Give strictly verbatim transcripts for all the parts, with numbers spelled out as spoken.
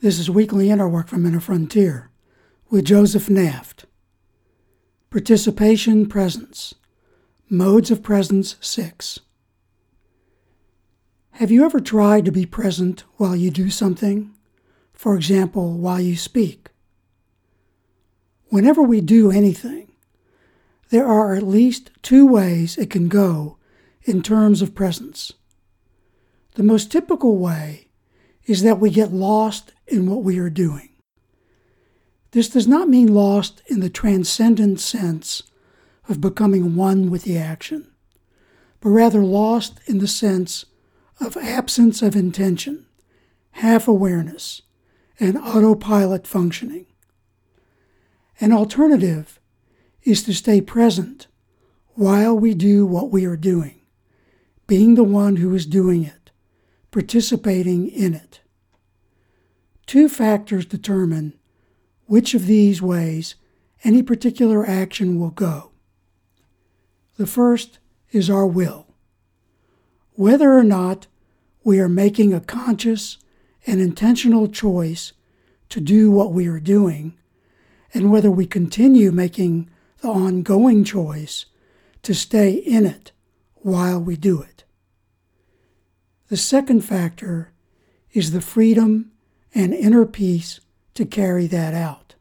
This is Weekly Inner Work from Inner Frontier with Joseph Naft. Participation Presence. Modes of Presence six. Have you ever tried to be present while you do something? For example, while you speak. Whenever we do anything, there are at least two ways it can go in terms of presence. The most typical way is that we get lost in what we are doing. This does not mean lost in the transcendent sense of becoming one with the action, but rather lost in the sense of absence of intention, half-awareness, and autopilot functioning. An alternative is to stay present while we do what we are doing, being the one who is doing it, participating in it. Two factors determine which of these ways any particular action will go. The first is our will. Whether or not we are making a conscious and intentional choice to do what we are doing, and whether we continue making the ongoing choice to stay in it while we do it. The second factor is the freedom and inner peace to carry that out.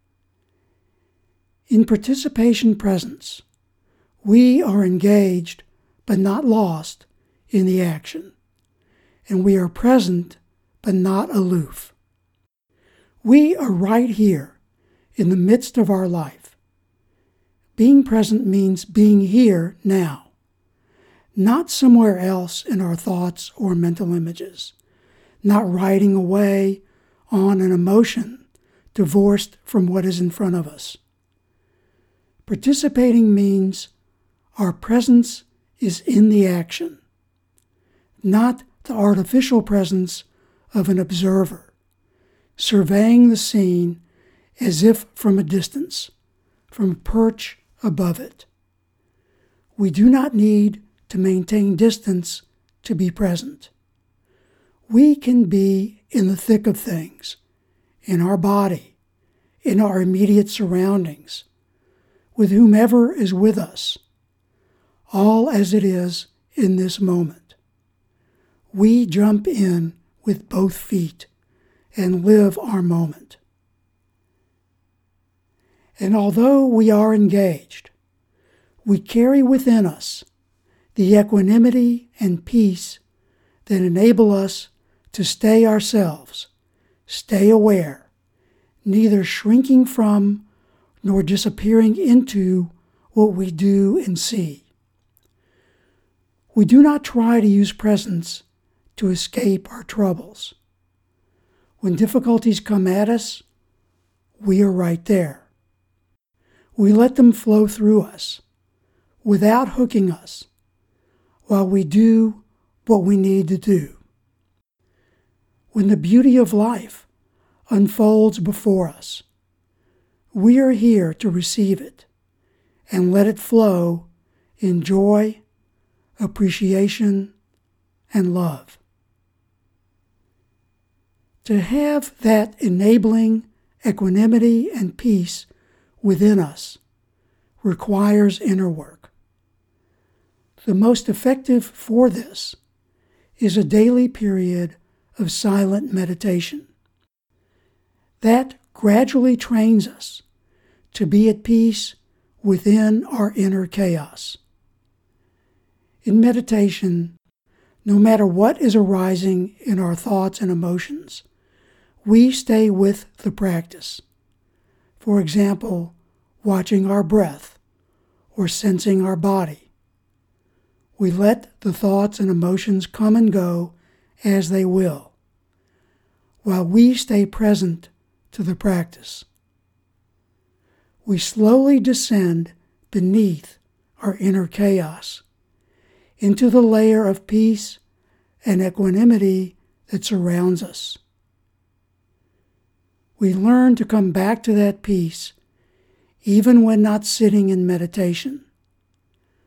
In participation presence, we are engaged but not lost in the action, and we are present but not aloof. We are right here in the midst of our life. Being present means being here now, not somewhere else in our thoughts or mental images, not riding away on an emotion divorced from what is in front of us. Participating means our presence is in the action, not the artificial presence of an observer, surveying the scene as if from a distance, from a perch above it. We do not need to maintain distance to be present. We can be in the thick of things, in our body, in our immediate surroundings, with whomever is with us, all as it is in this moment. We jump in with both feet and live our moment. And although we are engaged, we carry within us the equanimity and peace that enable us to stay ourselves, stay aware, neither shrinking from nor disappearing into what we do and see. We do not try to use presence to escape our troubles. When difficulties come at us, we are right there. We let them flow through us, without hooking us, while we do what we need to do. When the beauty of life unfolds before us, we are here to receive it and let it flow in joy, appreciation, and love. To have that enabling equanimity and peace within us requires inner work. The most effective for this is a daily period of silent meditation. That gradually trains us to be at peace within our inner chaos. In meditation, no matter what is arising in our thoughts and emotions, we stay with the practice. For example, watching our breath or sensing our body. We let the thoughts and emotions come and go as they will, while we stay present to the practice. We slowly descend beneath our inner chaos into the layer of peace and equanimity that surrounds us. We learn to come back to that peace even when not sitting in meditation.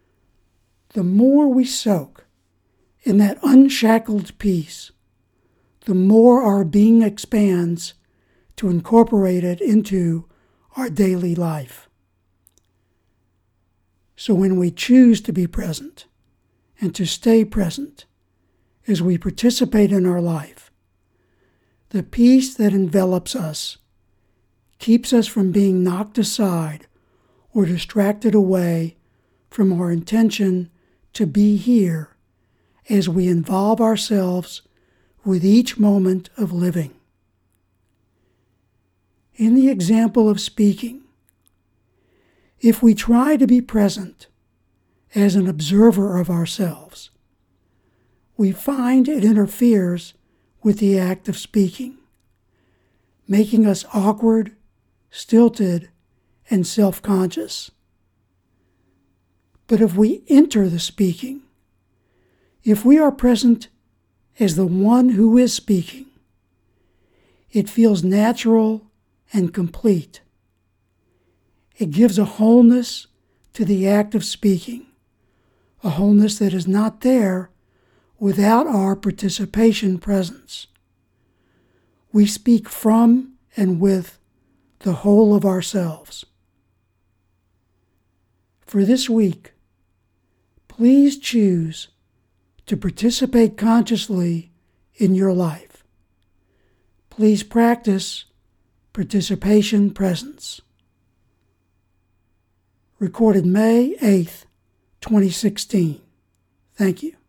The more we soak in that unshackled peace, the more our being expands to incorporate it into our daily life. So when we choose to be present and to stay present as we participate in our life, the peace that envelops us keeps us from being knocked aside or distracted away from our intention to be here as we involve ourselves with each moment of living. In the example of speaking, if we try to be present as an observer of ourselves, we find it interferes with the act of speaking, making us awkward, stilted, and self-conscious. But if we enter the speaking, if we are present as the one who is speaking, it feels natural and complete. It gives a wholeness to the act of speaking, a wholeness that is not there without our participation presence. We speak from and with the whole of ourselves. For this week, please choose to participate consciously in your life. Please practice participation presence. Recorded May eighth, twenty sixteen. Thank you.